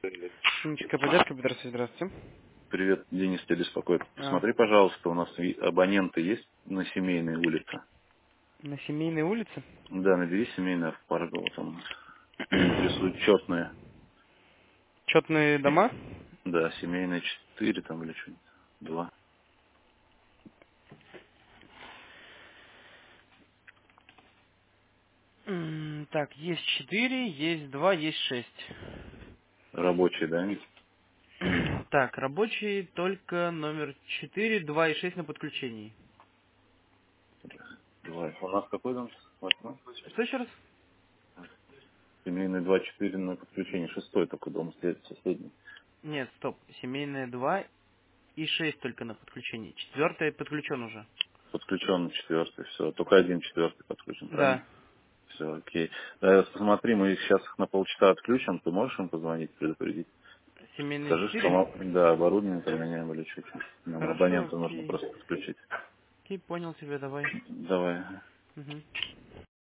Химическая поддержка, здравствуйте. Привет, Денис тебя беспокоит. А, Посмотри, пожалуйста, у нас абоненты есть на Семейной улице. на Семейной улице? Да, набери Семейная в Паргола, там нас интересуют четные. Четные дома? Да, Семейная 4 там или что-нибудь. 2. Так, есть 4, есть 2, есть 6. Рабочие, да, они? Так, рабочий только номер 4, 2 и 6 на подключении. 2. У нас какой дом? 8. Что еще раз? Семейный 2, 4 на подключение. 6 такой дом, соседний. Нет, стоп. Семейная 2 и 6 только на подключении. Четвертый подключен уже. Подключен 4, все. Только один 4 подключен, правильно? Да. Все, окей. Посмотри, мы их сейчас на полчаса отключим. Ты можешь им позвонить, предупредить? Семейная Скажи, что 4? да, оборудование поменяем или чуть. Нам Хорошо, абонента нужно окей. просто подключить. Окей, понял тебя, давай. Давай. Мгм.